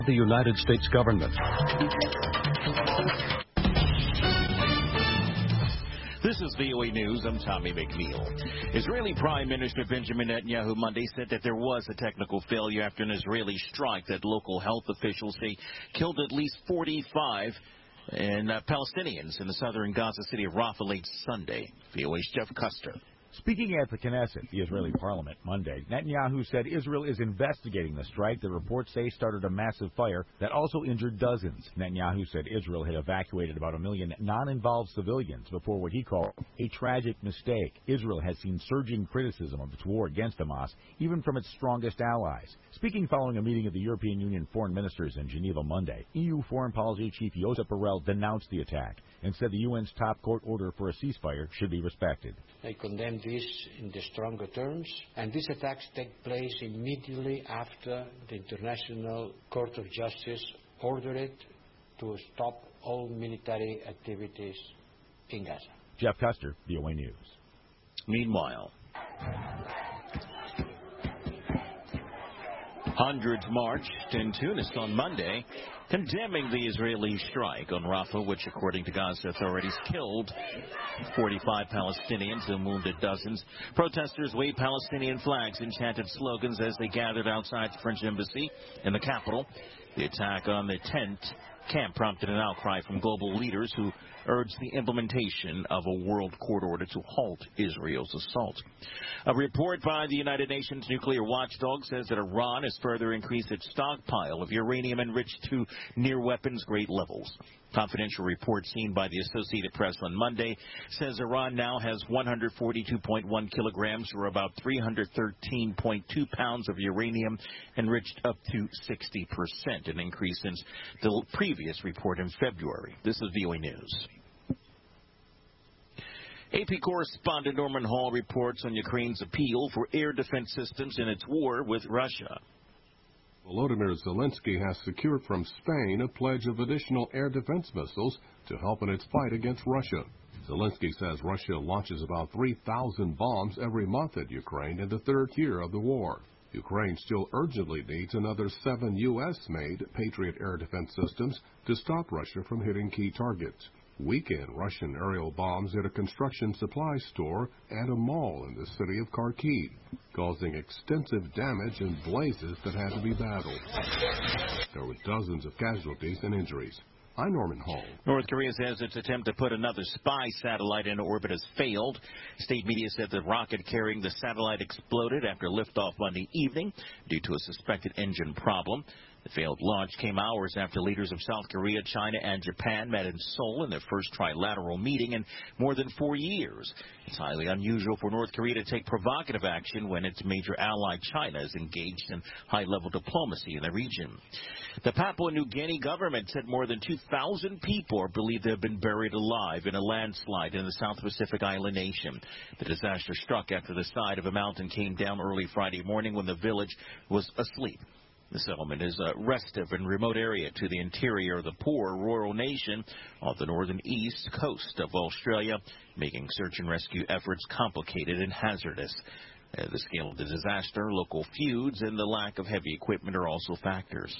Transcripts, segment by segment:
the United States government. This is VOA News. I'm Tommy McNeil. Israeli Prime Minister Benjamin Netanyahu Monday said that there was a technical failure after an Israeli strike that local health officials say killed at least 45 Palestinians in the southern Gaza city of Rafah late Sunday. VOA's Jeff Custer. Speaking at the Knesset, the Israeli parliament, Monday, Netanyahu said Israel is investigating the strike that reports say started a massive fire that also injured dozens. Netanyahu said Israel had evacuated about 1 million non-involved civilians before what he called a tragic mistake. Israel has seen surging criticism of its war against Hamas, even from its strongest allies. Speaking following a meeting of the European Union foreign ministers in Geneva Monday, EU Foreign Policy Chief Josep Borrell denounced the attack and said the UN's top court order for a ceasefire should be respected. I condemn this in the stronger terms, and these attacks take place immediately after the International Court of Justice ordered it to stop all military activities in Gaza. Jeff Custer, VOA News. Meanwhile, hundreds marched in Tunis on Monday, condemning the Israeli strike on Rafah, which, according to Gaza authorities, killed 45 Palestinians and wounded dozens. Protesters waved Palestinian flags and chanted slogans as they gathered outside the French embassy in the capital. The attack on the tent camp prompted an outcry from global leaders who urged the implementation of a world court order to halt Israel's assault. A report by the United Nations nuclear watchdog says that Iran has further increased its stockpile of uranium enriched to near weapons-grade levels. Confidential report seen by the Associated Press on Monday says Iran now has 142.1 kilograms, or about 313.2 pounds of uranium enriched up to 60%, an increase since the previous report in February. This is VOA News. AP correspondent Norman Hall reports on Ukraine's appeal for air defense systems in its war with Russia. Volodymyr Zelensky has secured from Spain a pledge of additional air defense missiles to help in its fight against Russia. Zelensky says Russia launches about 3,000 bombs every month at Ukraine in the third year of the war. Ukraine still urgently needs another 7 U.S.-made Patriot air defense systems to stop Russia from hitting key targets. Weekend Russian aerial bombs hit a construction supply store and a mall in the city of Kharkiv, causing extensive damage and blazes that had to be battled. There were dozens of casualties and injuries. I'm Norman Hall. North Korea says its attempt to put another spy satellite into orbit has failed. State media said the rocket carrying the satellite exploded after liftoff Monday evening due to a suspected engine problem. The failed launch came hours after leaders of South Korea, China, and Japan met in Seoul in their first trilateral meeting in more than 4 years. It's highly unusual for North Korea to take provocative action when its major ally, China, is engaged in high-level diplomacy in the region. The Papua New Guinea government said more than 2,000 people are believed to have been buried alive in a landslide in the South Pacific island nation. The disaster struck after the side of a mountain came down early Friday morning when the village was asleep. The settlement is a restive and remote area to the interior of the poor rural nation off the northern east coast of Australia, making search and rescue efforts complicated and hazardous. The scale of the disaster, local feuds, and the lack of heavy equipment are also factors.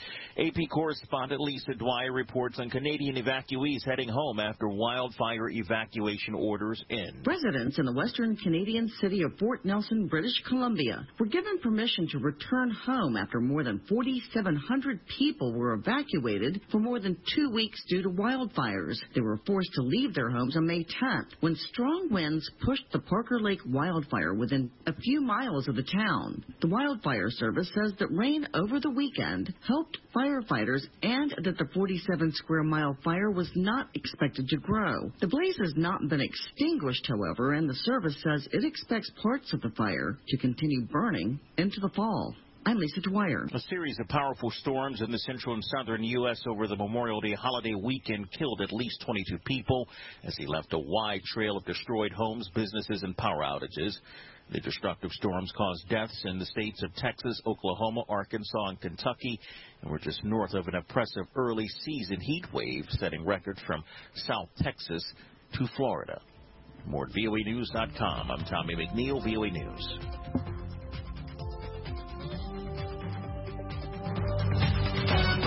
AP correspondent Lisa Dwyer reports on Canadian evacuees heading home after wildfire evacuation orders end. Residents in the western Canadian city of Fort Nelson, British Columbia, were given permission to return home after more than 4,700 people were evacuated for more than 2 weeks due to wildfires. They were forced to leave their homes on May 10th when strong winds pushed the Parker Lake wildfire within a few miles of the town. The wildfire service says that rain over the weekend helped firefighters and that the 47-square-mile fire was not expected to grow. The blaze has not been extinguished, however, and the service says it expects parts of the fire to continue burning into the fall. I'm Lisa Dwyer. A series of powerful storms in the central and southern U.S. over the Memorial Day holiday weekend killed at least 22 people as they left a wide trail of destroyed homes, businesses, and power outages. The destructive storms caused deaths in the states of Texas, Oklahoma, Arkansas, and Kentucky, and were just north of an oppressive early season heat wave, setting records from South Texas to Florida. More at voanews.com. I'm Tommy McNeil, VOA News.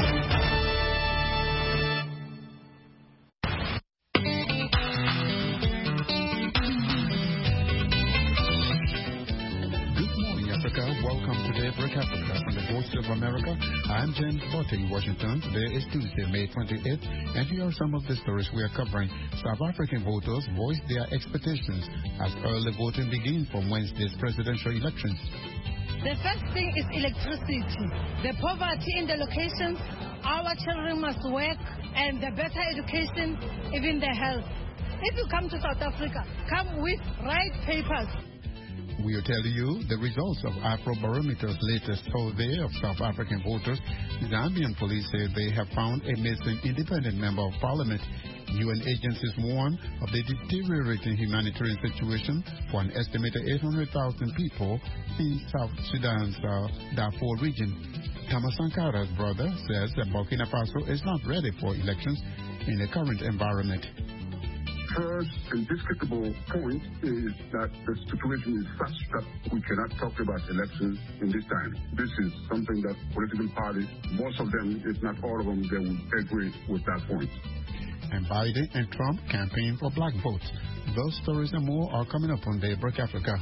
of America. I'm James Botte in Washington. Today is Tuesday, May 28th, and here are some of the stories we are covering. South African voters voiced their expectations as early voting begins for Wednesday's presidential elections. The first thing is electricity. The poverty in the locations, our children must work, and the better education, even the health. If you come to South Africa, come with right papers. We are telling you the results of Afrobarometer's latest survey of South African voters. Zambian police say they have found a missing independent member of parliament. UN agencies warn of the deteriorating humanitarian situation for an estimated 800,000 people in South Sudan's Darfur region. Thomas Sankara's brother says that Burkina Faso is not ready for elections in the current environment. First and discreditable point is that the situation is such that we cannot talk about elections in this time. This is something that political parties, most of them, if not all of them, they would agree with that point. And Biden and Trump campaign for black votes. Those stories and more are coming up on Daybreak Africa.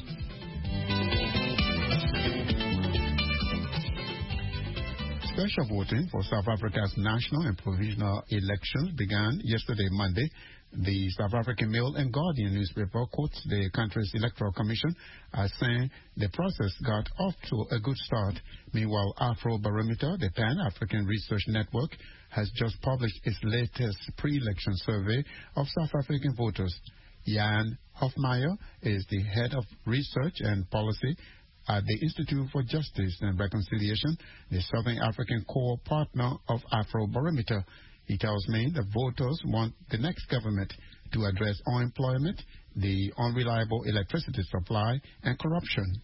Special voting for South Africa's national and provisional elections began yesterday, Monday. The South African Mail and Guardian newspaper quotes the country's electoral commission as saying the process got off to a good start. Meanwhile, Afrobarometer, the Pan-African Research Network, has just published its latest pre-election survey of South African voters. Jan Hofmeyer is the head of research and policy at the Institute for Justice and Reconciliation, the Southern African core partner of Afrobarometer. He tells me that voters want the next government to address unemployment, the unreliable electricity supply, and corruption.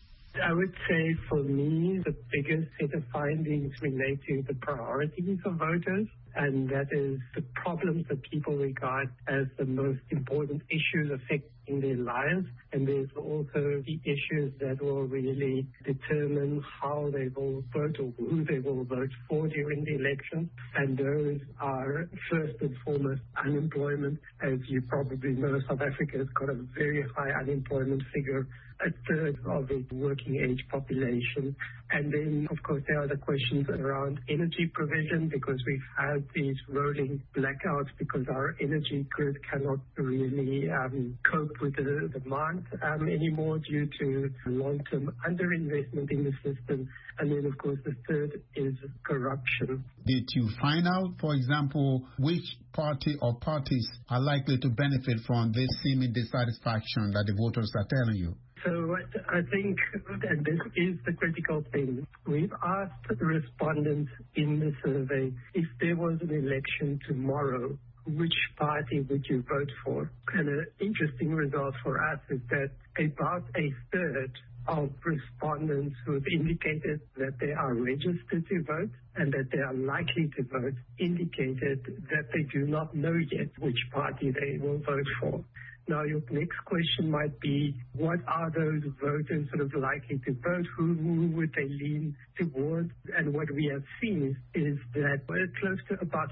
I would say for me, the biggest set of findings relate to the priorities of voters, and that is the problems that people regard as the most important issues affecting their lives. And there's also the issues that will really determine how they will vote or who they will vote for during the election. And those are first and foremost unemployment. As you probably know, South Africa has got a very high unemployment figure, a third of its working age population. And then, of course, there are the questions around energy provision, because we've had these rolling blackouts because our energy grid cannot really cope with the demand anymore due to long-term underinvestment in the system. And then, of course, the third is corruption. Did you find out, for example, which party or parties are likely to benefit from this seeming dissatisfaction that the voters are telling you? So I think, and this is the critical thing, we've asked the respondents in the survey, if there was an election tomorrow, which party would you vote for? And an interesting result for us is that about a third of respondents who have indicated that they are registered to vote and that they are likely to vote indicated that they do not know yet which party they will vote for. Now, your next question might be, what are those voters sort of likely to vote? Who would they lean towards? And what we have seen is that close to about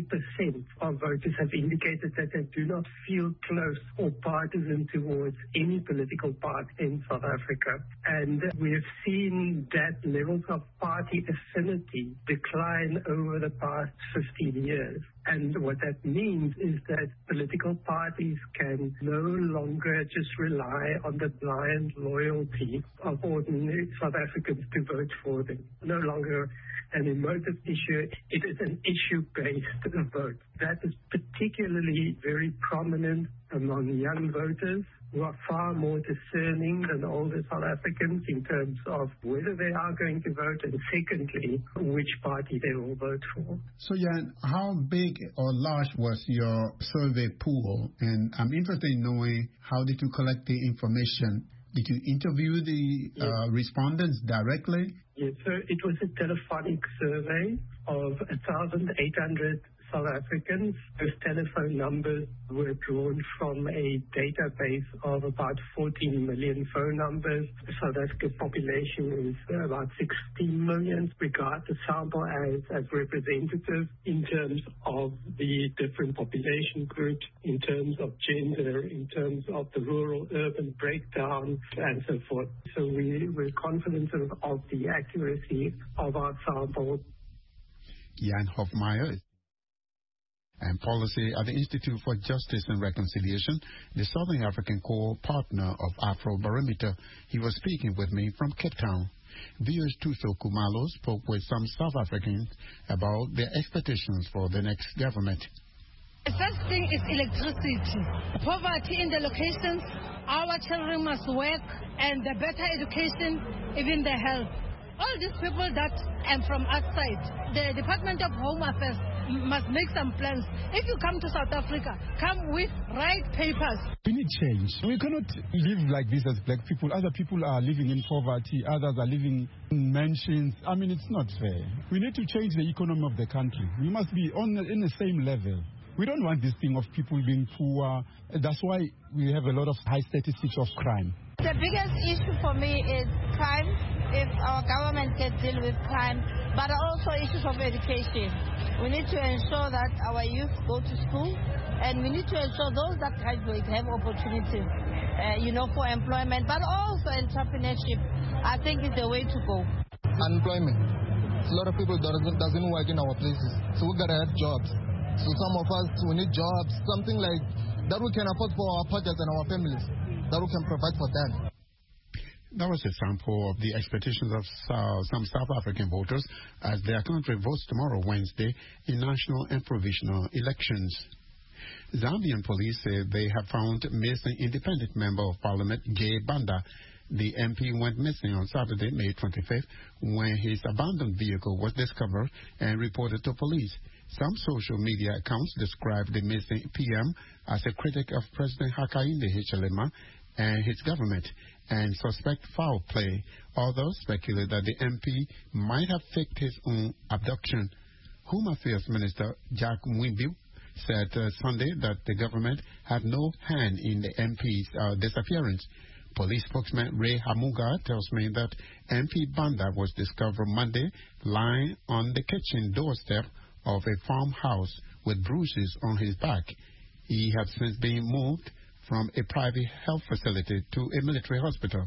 50% of voters have indicated that they do not feel close or partisan towards any political party in South Africa. And we have seen that levels of party affinity decline over the past 15 years. And what that means is that political parties can no longer just rely on the blind loyalty of ordinary South Africans to vote for them. No longer an emotive issue. It is an issue-based vote. That is particularly very prominent among young voters who are far more discerning than older South Africans in terms of whether they are going to vote, and secondly, which party they will vote for. So, Jan, how big or large was your survey pool? And I'm interested in knowing, how did you collect the information? Did you interview the respondents directly? Yes, so it was a telephonic survey of 1,800 South Africans. Those telephone numbers were drawn from a database of about 14 million phone numbers. The South African population is about 16 million. We regard the sample as representative in terms of the different population groups, in terms of gender, in terms of the rural-urban breakdown, and so forth. So we're confident of the accuracy of our sample. Jan Hofmeyer and policy at the Institute for Justice and Reconciliation, the Southern African core partner of Afrobarometer. He was speaking with me from Cape Town. Viewers Tuso Kumalo spoke with some South Africans about their expectations for the next government. The first thing is electricity. Poverty in the locations, our children must work, and the better education, even the health. All these people that are from outside, the Department of Home Affairs must make some plans. If you come to South Africa, come with right papers. We need change. We cannot live like this as black people. Other people are living in poverty. Others are living in mansions. I mean, it's not fair. We need to change the economy of the country. We must be in the same level. We don't want this thing of people being poor. That's why we have a lot of high statistics of crime. The biggest issue for me is crime, if our government can deal with crime, but also issues of education. We need to ensure that our youth go to school, and we need to ensure those that graduate have opportunities, for employment, but also entrepreneurship. I think is the way to go. Unemployment. A lot of people doesn't work in our places, so we gotta have jobs. So some of us, we need jobs, something like that we can afford for our pockets and our families, that we can provide for them. That was a sample of the expectations of some South African voters as their country votes tomorrow, Wednesday, in national and provisional elections. Zambian police say they have found missing independent member of parliament, Jay Banda. The MP went missing on Saturday, May 25th, when his abandoned vehicle was discovered and reported to police. Some social media accounts describe the missing PM as a critic of President Hakainde Hichilema and his government and suspect foul play. Others speculate that the MP might have faked his own abduction. Home Affairs Minister Jack Mwimbi said Sunday that the government had no hand in the MP's disappearance. Police spokesman Ray Hamuga tells me that MP Banda was discovered Monday lying on the kitchen doorstep of a farmhouse with bruises on his back. He had since been moved from a private health facility to a military hospital.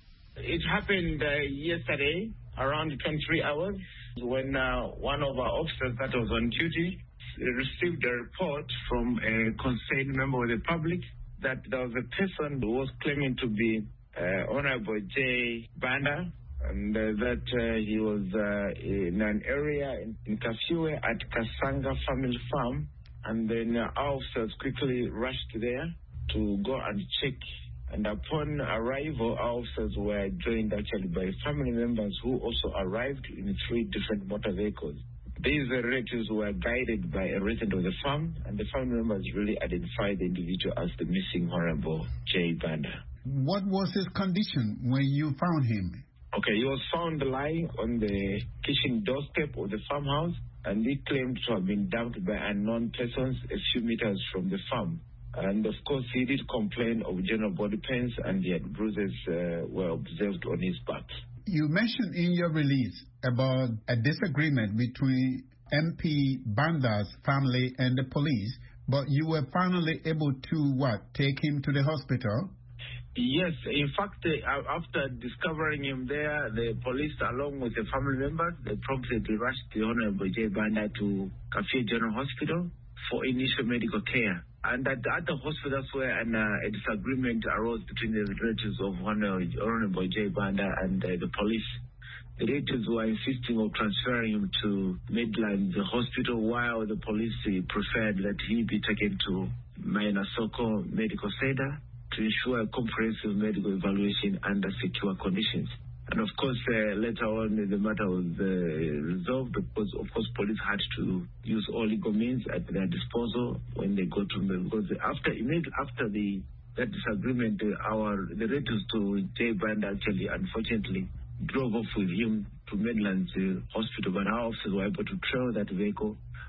It happened yesterday around 23 hours when one of our officers that was on duty received a report from a concerned member of the public that there was a person who was claiming to be Honorable Jay Banda, and that he was in an area in Kafue at Kasanga Family Farm, and then our officers quickly rushed there to go and check. And upon arrival, our officers were joined actually by family members who also arrived in 3 different motor vehicles. These relatives were guided by a resident of the farm, and the family members really identified the individual as the missing Honorable Jay Banda. What was his condition when you found him? Okay, he was found lying on the kitchen doorstep of the farmhouse, and he claimed to have been dumped by unknown persons a few meters from the farm. And of course, he did complain of general body pains, and yet bruises were observed on his back. You mentioned in your release about a disagreement between MP Banda's family and the police, but you were finally able to, take him to the hospital? Yes, in fact, after discovering him there, the police, along with the family members, they promptly rushed the Honorable Jay Banda to Kafue General Hospital for initial medical care. And at the hospital, that's where a disagreement arose between the relatives of Honorable Jay Banda and the police. The relatives were insisting of transferring him to Midlands Hospital, while the police preferred that he be taken to Mainasoko Medical Center to ensure a comprehensive medical evaluation under secure conditions. And of course, later on, the matter was resolved because, of course, police had to use all legal means at their disposal when they go to them. Because immediately after that disagreement, the relatives to Jay Banda actually, unfortunately, drove off with him to Midlands Hospital, but our officers were able to trail that vehicle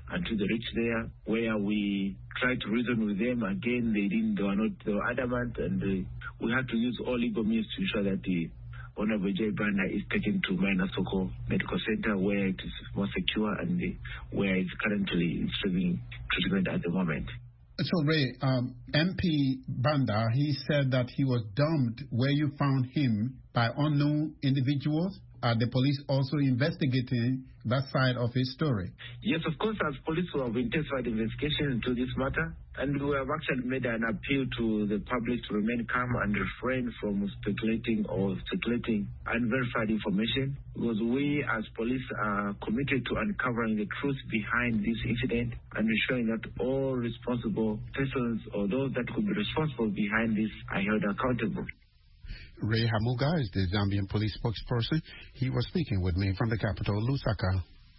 until they reached there, where we tried to reason with them. Again, they were adamant, and we had to use all legal means to ensure that the Honorable J. Banda is taken to Maina Soko Medical Center, where it is more secure and where it's currently receiving treatment at the moment. So, Ray, MP Banda, he said that he was dumped where you found him by unknown individuals. Are the police also investigating that side of his story? Yes, of course, as police we have intensified investigation into this matter, and we have actually made an appeal to the public to remain calm and refrain from speculating unverified information, because we as police are committed to uncovering the truth behind this incident and ensuring that all responsible persons or those that could be responsible behind this are held accountable. Ray Hamuga is the Zambian police spokesperson. He was speaking with me from the capital, Lusaka.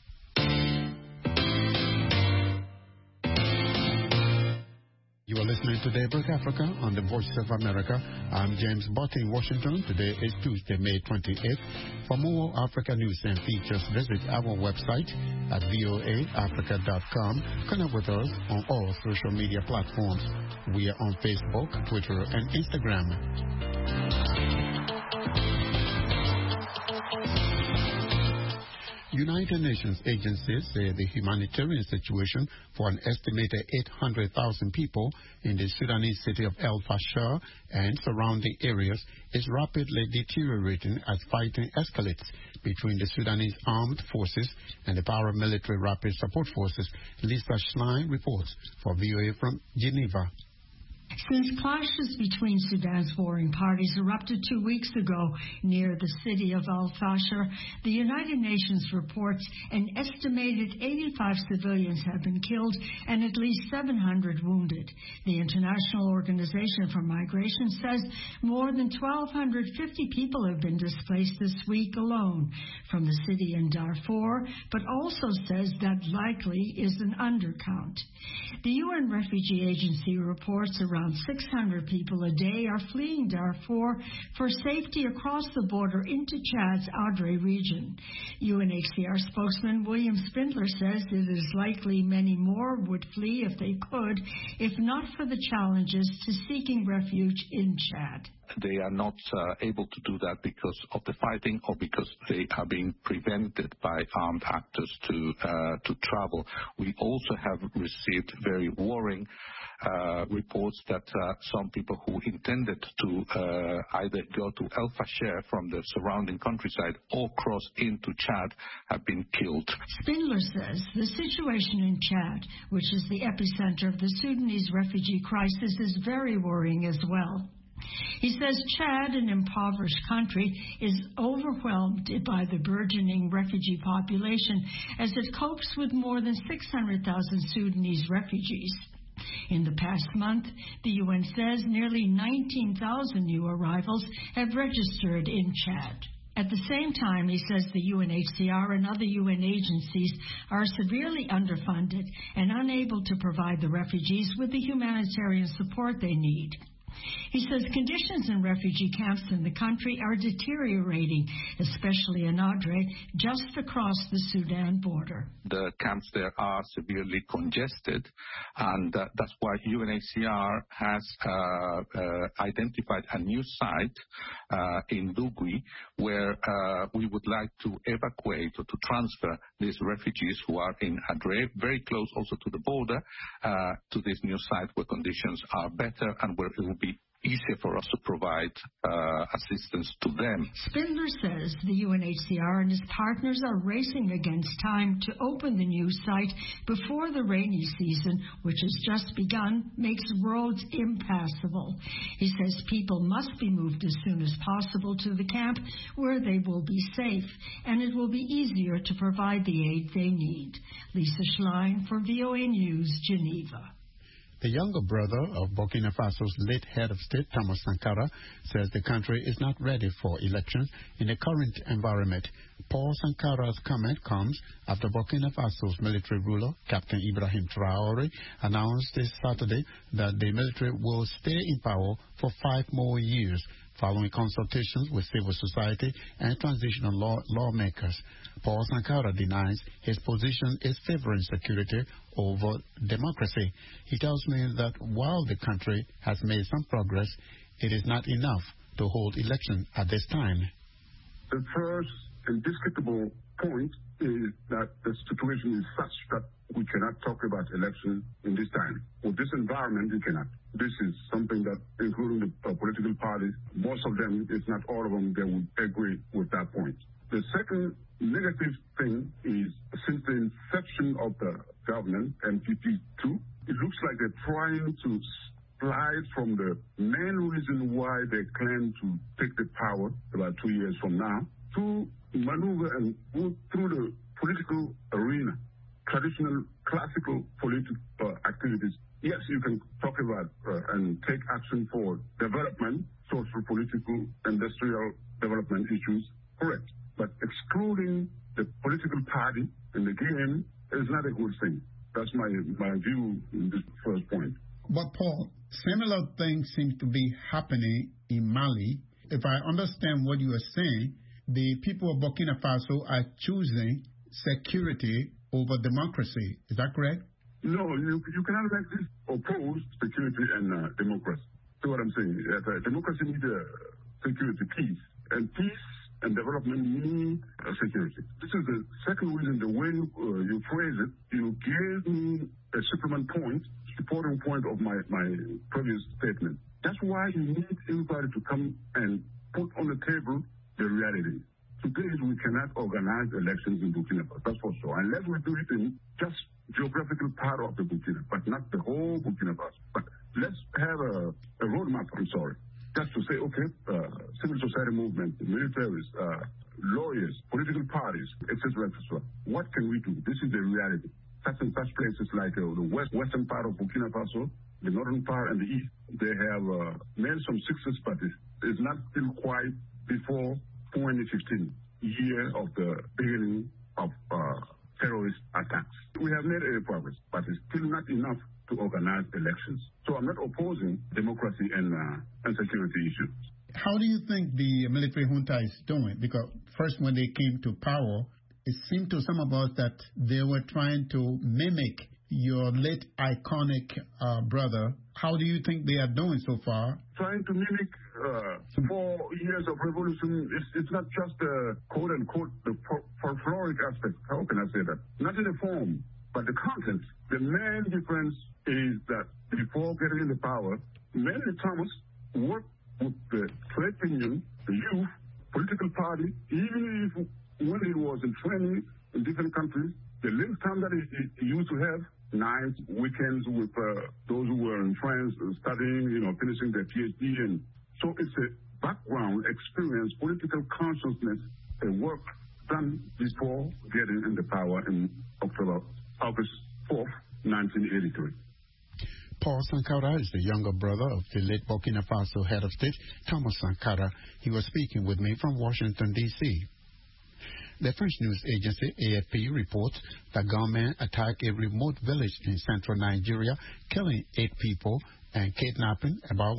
You are listening to Daybreak Africa on the Voice of America. I'm James Bott in Washington. Today is Tuesday, May 28th. For more Africa news and features, visit our website at voaafrica.com. Connect with us on all social media platforms. We are on Facebook, Twitter, and Instagram. United Nations agencies say the humanitarian situation for an estimated 800,000 people in the Sudanese city of El Fasher and surrounding areas is rapidly deteriorating as fighting escalates between the Sudanese armed forces and the paramilitary rapid support forces. Lisa Schlein reports for VOA from Geneva. Since clashes between Sudan's warring parties erupted 2 weeks ago near the city of Al Fasher, the United Nations reports an estimated 85 civilians have been killed and at least 700 wounded. The International Organization for Migration says more than 1,250 people have been displaced this week alone from the city in Darfur, but also says that likely is an undercount. The UN Refugee Agency reports around 600 people a day are fleeing Darfur for safety across the border into Chad's Adre region. UNHCR spokesman William Spindler says it is likely many more would flee if they could, if not for the challenges to seeking refuge in Chad. They are not able to do that because of the fighting or because they are being prevented by armed actors to travel. We also have received very worrying reports that some people who intended to either go to El Fasher from the surrounding countryside or cross into Chad have been killed. Spindler says the situation in Chad, which is the epicenter of the Sudanese refugee crisis, is very worrying as well. He says Chad, an impoverished country, is overwhelmed by the burgeoning refugee population as it copes with more than 600,000 Sudanese refugees. In the past month, the UN says nearly 19,000 new arrivals have registered in Chad. At the same time, he says the UNHCR and other UN agencies are severely underfunded and unable to provide the refugees with the humanitarian support they need. He says conditions in refugee camps in the country are deteriorating, especially in Adre, just across the Sudan border. The camps there are severely congested, and that's why UNHCR has identified a new site in Dugui where we would like to evacuate or to transfer these refugees who are in Adre, very close also to the border, to this new site where conditions are better and where it will be easier for us to provide assistance to them. Spindler says the UNHCR and its partners are racing against time to open the new site before the rainy season, which has just begun, makes roads impassable. He says people must be moved as soon as possible to the camp where they will be safe, and it will be easier to provide the aid they need. Lisa Schlein for VOA News, Geneva. The younger brother of Burkina Faso's late head of state, Thomas Sankara, says the country is not ready for elections in the current environment. Paul Sankara's comment comes after Burkina Faso's military ruler, Captain Ibrahim Traoré, announced this Saturday that the military will stay in power for 5 more years. following consultations with civil society and transitional lawmakers. Paul Sankara denies his position is favoring security over democracy. He tells me that while the country has made some progress, it is not enough to hold elections at this time. The first indisputable point is that the situation is such that we cannot talk about elections in this time. With this environment, we cannot. This is something that, including the political parties, most of them, if not all of them, they would agree with that point. The second negative thing is, since the inception of the government, NPP2, it looks like they're trying to slide from the main reason why they claim to take the power about 2 years from now to maneuver and go through the political arena, traditional, classical political activities. Yes, you can talk about and take action for development, social, political, industrial development issues, correct. But excluding the political party in the game is not a good thing. That's my view in this first point. But Paul, similar things seem to be happening in Mali. If I understand what you are saying, the people of Burkina Faso are choosing security over democracy. Is that correct? No, you cannot like this oppose security and democracy. See what I'm saying? Democracy needs security, peace. And peace and development need security. This is the second reason, the way you phrase it, you gave me a supporting point of my previous statement. That's why you need everybody to come and put on the table the reality. Today, we cannot organize elections in Burkina Faso, that's for sure, unless we do it in just geographical part of the Burkina, but not the whole Burkina Faso. But let's have a roadmap, just to say, okay, civil society movement, militaries, lawyers, political parties, etc., etc. What can we do? This is the reality. Such and such places like the western part of Burkina Faso, the northern part and the east, they have made some success, but it's not still quite before 2015, year of the beginning of terrorist attacks. We have made a progress, but it's still not enough to organize elections. So I'm not opposing democracy and security issues. How do you think the military junta is doing? Because first when they came to power, it seemed to some of us that they were trying to mimic your late iconic brother. How do you think they are doing so far? Trying to mimic 4 years of revolution, it's not just the quote-unquote the folkloric aspect. How can I say that? Not in the form, but the content. The main difference is that before getting into power, many Thomas worked with the trade union, the youth, political party, even if when he was in training in different countries, the little time that he used to have, nights, weekends with those who were in France studying, finishing their PhD. And so it's a background experience, political consciousness, a work done before getting into power in August 4th, 1983. Paul Sankara is the younger brother of the late Burkina Faso head of state, Thomas Sankara. He was speaking with me from Washington, D.C. The French news agency AFP reports that gunmen attacked a remote village in central Nigeria, killing 8 people and kidnapping about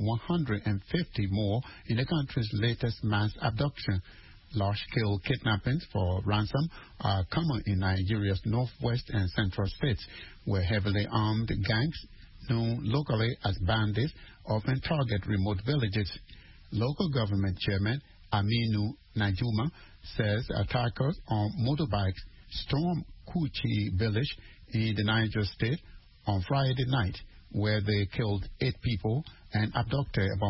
150 more in the country's latest mass abduction. Large-scale kidnappings for ransom are common in Nigeria's northwest and central states, where heavily armed gangs, known locally as bandits, often target remote villages. Local government chairman Aminu Najuma says attackers on motorbikes stormed Kuchi village in the Niger state on Friday night, where they killed 8 people and abducted about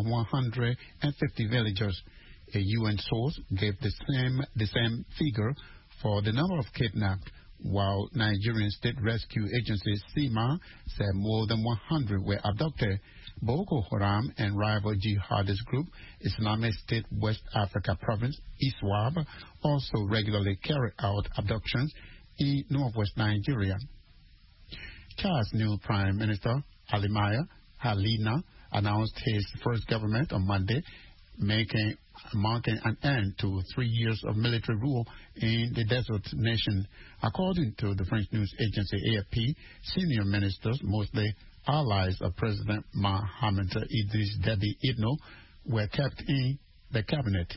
150 villagers. A UN source gave the same figure for the number of kidnapped, while Nigerian State Rescue Agency SEMA said more than 100 were abducted. Boko Haram and rival jihadist group Islamic State West Africa Province, ISWAP, also regularly carry out abductions in northwest Nigeria. Chad's new Prime Minister, Alimaya Halina, announced his first government on Monday, marking an end to 3 years of military rule in the desert nation. According to the French news agency AFP, senior ministers, mostly allies of President Mohamed Idris Deby Itno, were kept in the cabinet.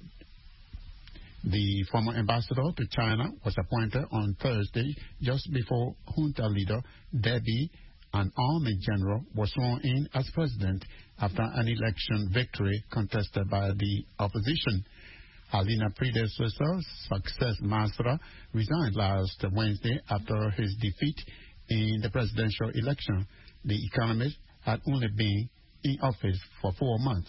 The former ambassador to China was appointed on Thursday just before junta leader Deby, an army general, was sworn in as president after an election victory contested by the opposition. Alina predecessor, Success Masra, resigned last Wednesday after his defeat in the presidential election. The economist had only been in office for 4 months.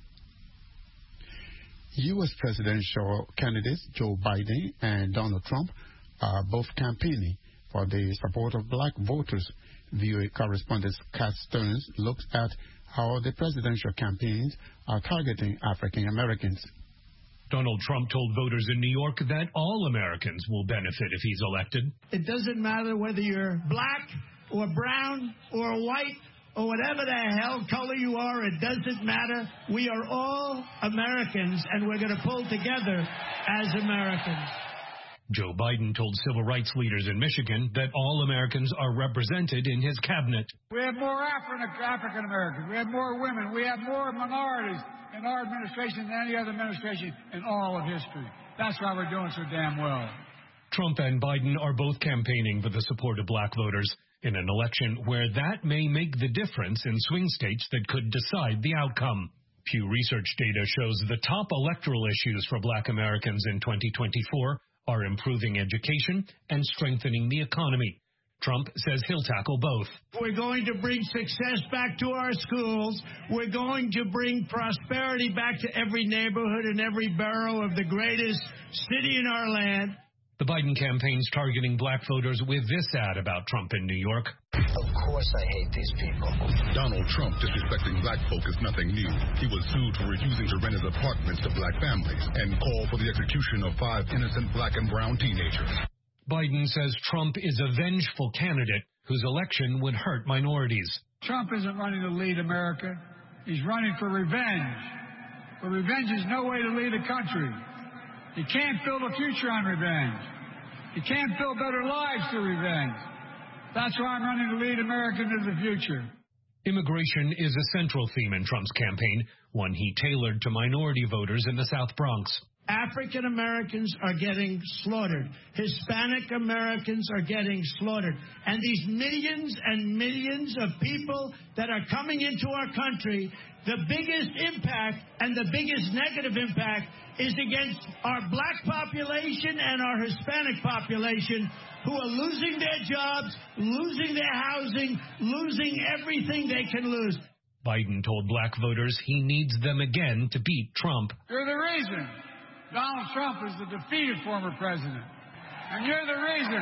U.S. presidential candidates Joe Biden and Donald Trump are both campaigning for the support of black voters. VOA correspondent Kat Stearns looks at how the presidential campaigns are targeting African Americans. Donald Trump told voters in New York that all Americans will benefit if he's elected. It doesn't matter whether you're black or brown or white or whatever the hell color you are, it doesn't matter. We are all Americans, and we're going to pull together as Americans. Joe Biden told civil rights leaders in Michigan that all Americans are represented in his cabinet. We have more African Americans. We have more women. We have more minorities in our administration than any other administration in all of history. That's why we're doing so damn well. Trump and Biden are both campaigning for the support of black voters in an election where that may make the difference in swing states that could decide the outcome. Pew Research data shows the top electoral issues for black Americans in 2024 are improving education and strengthening the economy. Trump says he'll tackle both. We're going to bring success back to our schools. We're going to bring prosperity back to every neighborhood and every borough of the greatest city in our land. The Biden campaign's targeting black voters with this ad about Trump in New York. Of course I hate these people. Donald Trump disrespecting black folk is nothing new. He was sued for refusing to rent his apartments to black families and called for the execution of 5 innocent black and brown teenagers. Biden says Trump is a vengeful candidate whose election would hurt minorities. Trump isn't running to lead America. He's running for revenge. But revenge is no way to lead a country. You can't build a future on revenge. You can't build better lives through revenge. That's why I'm running to lead America into the future. Immigration is a central theme in Trump's campaign, one he tailored to minority voters in the South Bronx. African Americans are getting slaughtered. Hispanic Americans are getting slaughtered. And these millions and millions of people that are coming into our country, the biggest impact and the biggest negative impact is against our black population and our Hispanic population, who are losing their jobs, losing their housing, losing everything they can lose. Biden told black voters he needs them again to beat Trump. You're the reason Donald Trump is the defeated former president. And you're the reason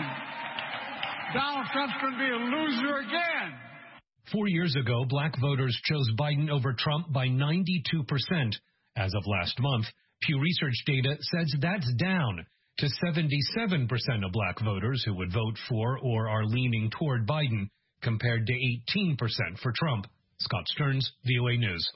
Donald Trump's going to be a loser again. 4 years ago, black voters chose Biden over Trump by 92%. As of last month, Pew Research data says that's down to 77% of black voters who would vote for or are leaning toward Biden, compared to 18% for Trump. Scott Stearns, VOA News.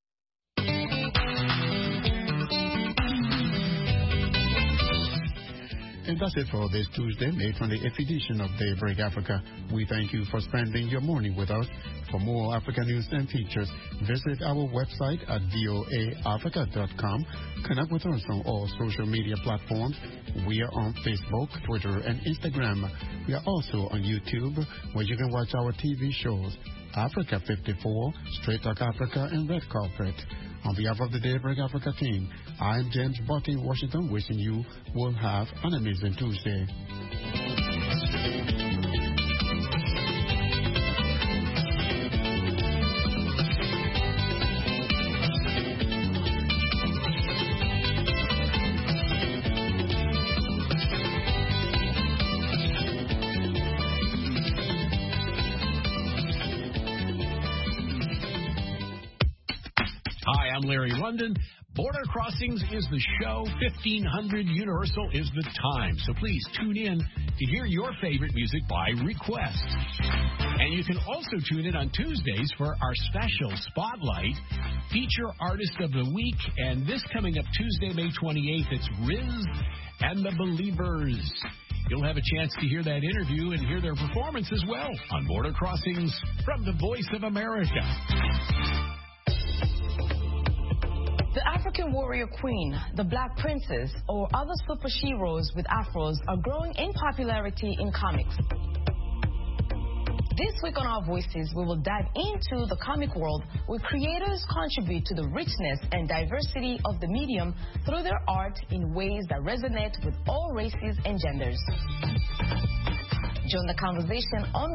And that's it for this Tuesday, May 28th edition of Daybreak Africa. We thank you for spending your morning with us. For more African news and features, visit our website at voaafrica.com. Connect with us on all social media platforms. We are on Facebook, Twitter, and Instagram. We are also on YouTube, where you can watch our TV shows, Africa 54, Straight Talk Africa, and Red Carpet. On behalf of the Daybreak Africa team, I'm James Botti in Washington, wishing you will have an amazing Tuesday. I'm Larry London. Border Crossings is the show. 1500 Universal is the time. So please tune in to hear your favorite music by request. And you can also tune in on Tuesdays for our special Spotlight Feature Artist of the Week. And this coming up Tuesday, May 28th, it's Riz and the Believers. You'll have a chance to hear that interview and hear their performance as well on Border Crossings from the Voice of America. The African warrior queen, the Black Princess, or other super heroes with afros are growing in popularity in comics. This week on Our Voices, we will dive into the comic world where creators contribute to the richness and diversity of the medium through their art in ways that resonate with all races and genders. Join the conversation on